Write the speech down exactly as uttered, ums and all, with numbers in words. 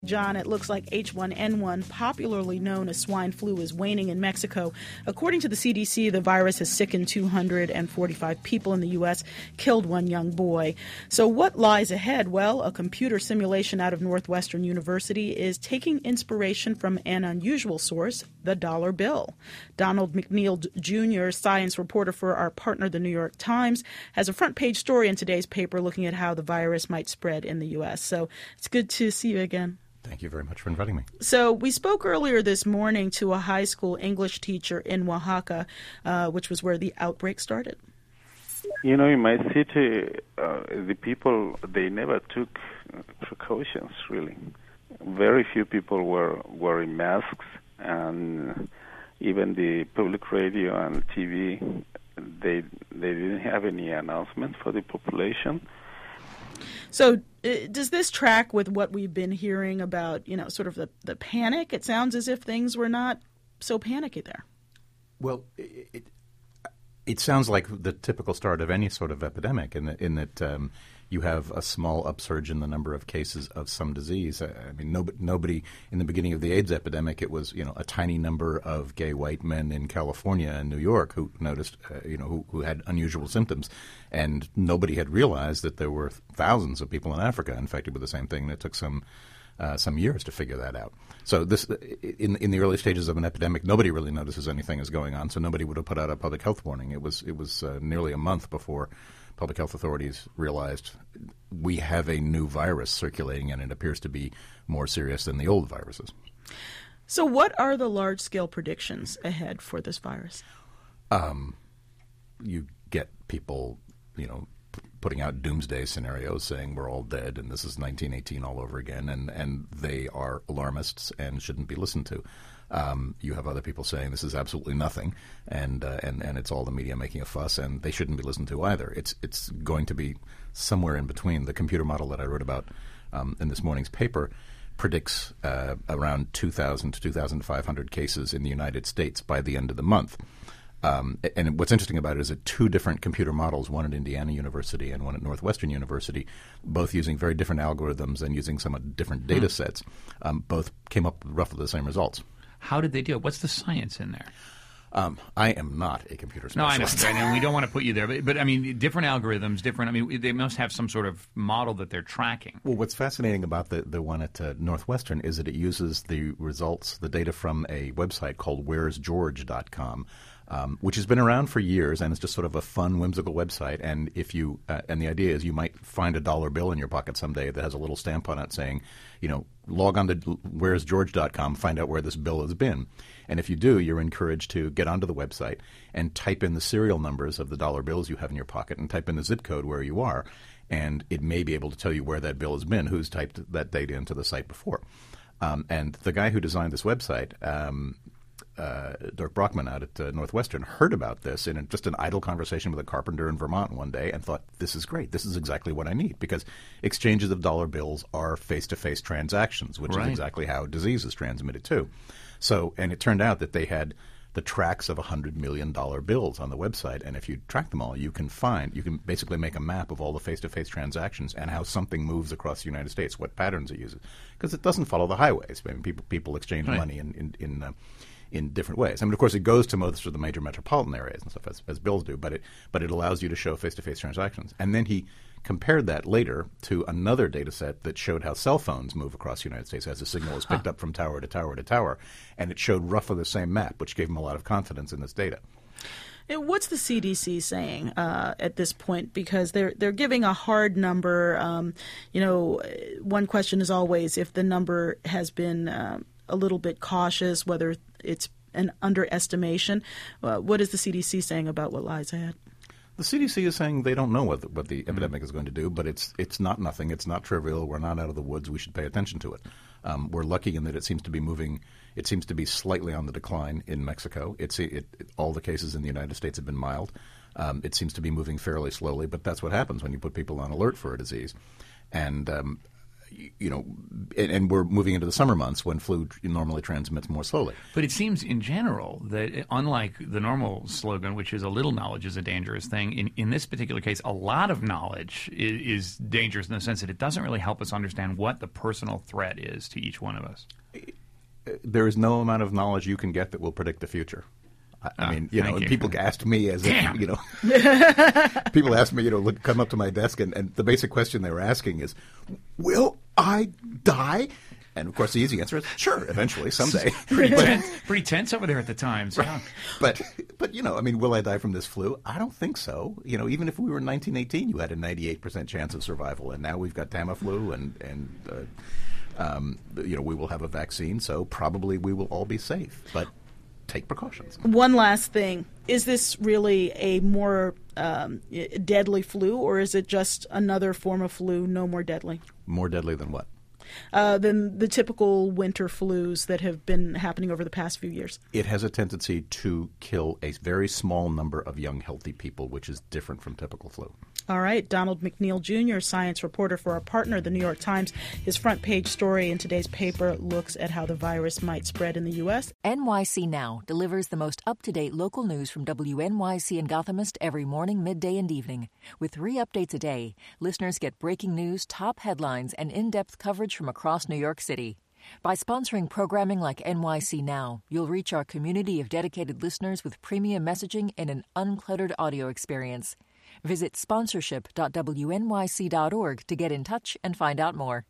John, it looks like H one N one, popularly known as swine flu, is waning in Mexico. According to the C D C, the virus has sickened two hundred forty-five people in the U S, killed one young boy. So what lies ahead? Well, a computer simulation out of Northwestern University is taking inspiration from an unusual source, the dollar bill. Donald McNeil Junior, science reporter for our partner, the New York Times, has a front-page story in today's paper looking at how the virus might spread in the U S. So it's good to see you again. Thank you very much for inviting me. So we spoke earlier this morning to a high school English teacher in Oaxaca, uh, which was where the outbreak started. You know, in my city, uh, the people, they never took precautions, really. Very few people were wearing masks, and even the public radio and T V, they they didn't have any announcement for the population. So uh, does this track with what we've been hearing about, you know, sort of the, the panic? It sounds as if things were not so panicky there. Well, it, it, it sounds like the typical start of any sort of epidemic in, the, in that um, you have a small upsurge in the number of cases of some disease. I, I mean, nobody, nobody in the beginning of the AIDS epidemic, it was, you know, a tiny number of gay white men in California and New York who noticed, uh, you know, who, who had unusual symptoms. And nobody had realized that there were thousands of people in Africa infected with the same thing, and it took some uh, some years to figure that out. So this, in in the early stages of an epidemic, nobody really notices anything is going on, so nobody would have put out a public health warning. It was it was uh, nearly a month before public health authorities realized we have a new virus circulating, and it appears to be more serious than the old viruses. So what are the large-scale predictions ahead for this virus? Um, you get people, you know, p- putting out doomsday scenarios saying we're all dead and this is nineteen eighteen all over again, and, and they are alarmists and shouldn't be listened to. Um, you have other people saying this is absolutely nothing, and, uh, and and it's all the media making a fuss, and they shouldn't be listened to either. It's it's going to be somewhere in between. The computer model that I wrote about um, in this morning's paper predicts uh, around two thousand to two thousand five hundred cases in the United States by the end of the month. Um, and what's interesting about it is that two different computer models, one at Indiana University and one at Northwestern University, both using very different algorithms and using somewhat different data Hmm. sets, um, both came up with roughly the same results. How did they do it? What's the science in there? Um, I am not a computer No, I know. specialist. I know. We don't want to put you there. But, but, I mean, different algorithms, different – I mean, they must have some sort of model that they're tracking. Well, what's fascinating about the, the one at uh, Northwestern is that it uses the results, the data from a website called where's george dot com, um, which has been around for years, and it's just sort of a fun, whimsical website. And if you uh, – and the idea is you might find a dollar bill in your pocket someday that has a little stamp on it saying, you know, log on to where's george dot com, find out where this bill has been. And if you do, you're encouraged to get onto the website and type in the serial numbers of the dollar bills you have in your pocket and type in the zip code where you are. And it may be able to tell you where that bill has been, who's typed that data into the site before. Um, and the guy who designed this website, um, uh, Dirk Brockman out at uh, Northwestern, heard about this in a, just an idle conversation with a carpenter in Vermont one day and thought, this is great. This is exactly what I need, because exchanges of dollar bills are face-to-face transactions, which Right. is exactly how disease is transmitted too. So, and it turned out that they had the tracks of one hundred million dollars bills on the website, and if you track them all, you can find, you can basically make a map of all the face-to-face transactions and how something moves across the United States, what patterns it uses, because it doesn't follow the highways. I mean, people people exchange Right. money in in in, uh, in different ways. I mean, of course, it goes to most of the major metropolitan areas and stuff as, as bills do, but it but it allows you to show face-to-face transactions. And then he compared that later to another data set that showed how cell phones move across the United States as the signal is picked Huh. up from tower to tower to tower, and it showed roughly the same map, which gave him a lot of confidence in this data. And what's the C D C saying uh, at this point? Because they're they're giving a hard number. Um, you know, one question is always if the number has been um, a little bit cautious, whether it's an underestimation. Uh, what is the C D C saying about what lies ahead? The C D C is saying they don't know what the, what the epidemic is going to do, but it's it's not nothing. It's not trivial. We're not out of the woods. We should pay attention to it. Um, we're lucky in that it seems to be moving. It seems to be slightly on the decline in Mexico. It's it, it, all the cases in the United States have been mild. Um, it seems to be moving fairly slowly, but that's what happens when you put people on alert for a disease. And um, you know, and, and we're moving into the summer months when flu normally transmits more slowly. But it seems in general that unlike the normal slogan, which is a little knowledge is a dangerous thing, in, in this particular case, a lot of knowledge is, is dangerous in the sense that it doesn't really help us understand what the personal threat is to each one of us. There is no amount of knowledge you can get that will predict the future. I, I Oh, mean, you know, thank and you. people asked me as Damn. if, you know, people asked me, you know, look, come up to my desk, and, and the basic question they were asking is, will I die? And, of course, the easy answer is, sure, eventually, someday. Pretty but, tense, pretty tense over there at the Times. Yeah. but, but, you know, I mean, will I die from this flu? I don't think so. You know, even if we were in nineteen eighteen, you had a ninety-eight percent chance of survival, and now we've got Tamiflu, and, and uh, um, you know, we will have a vaccine, so probably we will all be safe. But take precautions. One last thing. Is this really a more um, deadly flu, or is it just another form of flu, no more deadly? More deadly than what? Uh, than the typical winter flus that have been happening over the past few years. It has a tendency to kill a very small number of young, healthy people, which is different from typical flu. All right. Donald McNeil Junior, science reporter for our partner, The New York Times. His front page story in today's paper looks at how the virus might spread in the U S. N Y C Now delivers the most up-to-date local news from W N Y C and Gothamist every morning, midday, and evening. With three updates a day, listeners get breaking news, top headlines, and in-depth coverage from across New York City. By sponsoring programming like N Y C Now, you'll reach our community of dedicated listeners with premium messaging and an uncluttered audio experience. Visit sponsorship dot W N Y C dot org to get in touch and find out more.